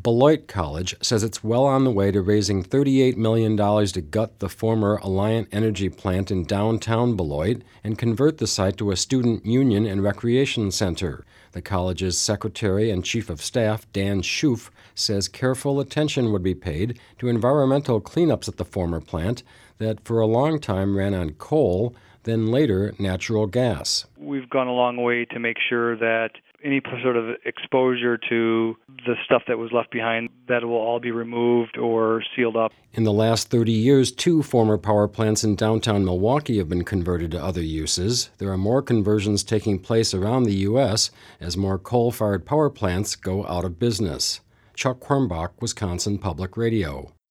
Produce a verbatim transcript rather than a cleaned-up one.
Beloit College says it's well on the way to raising thirty-eight million dollars to gut the former Alliant Energy plant in downtown Beloit and convert the site to a student union and recreation center. The college's secretary and chief of staff, Dan Schoof, says careful attention would be paid to environmental cleanups at the former plant that for a long time ran on coal, then later natural gas. We've gone a long way to make sure that any sort of exposure to the stuff that was left behind, that will all be removed or sealed up. In the last thirty years, two former power plants in downtown Milwaukee have been converted to other uses. There are more conversions taking place around the U S as more coal-fired power plants go out of business. Chuck Quirmbach, Wisconsin Public Radio.